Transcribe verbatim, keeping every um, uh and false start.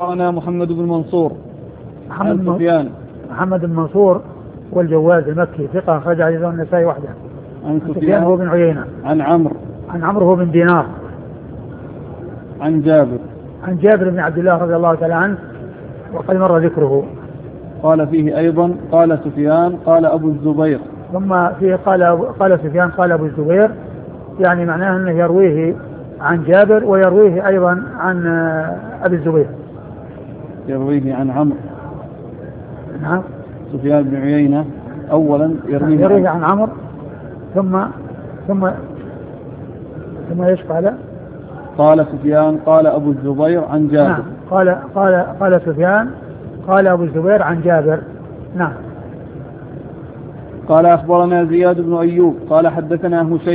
أخبرنا محمد بن منصور محمد عن سفيان محمد بن منصور والجواز المكي ثقة أخرج حديثه النسائي وحده. عن سفيان سفيان هو بن عيينة. عن عمرو عن عمرو هو بن دينار. عن جابر عن جابر بن عبد الله رضي الله تعالى عنه وقد مر ذكره. قال فيه أيضا قال سفيان قال أبو الزبير. ثم فيه قال قال سفيان قال أبو الزبير، يعني معناه أنه يرويه عن جابر ويرويه أيضا عن أبي الزبير. يرويه عن عمرو. نعم. سفيان بن عيينة أولا يرويه, يرويه عن عمرو ثم ثم ثم ايش قال؟ قال سفيان قال أبو الزبير عن جابر. نعم. قال قال قال سفيان قال أبو الزبير عن جابر. نعم. قال أخبرنا زياد بن أيوب قال حدثنا هشيم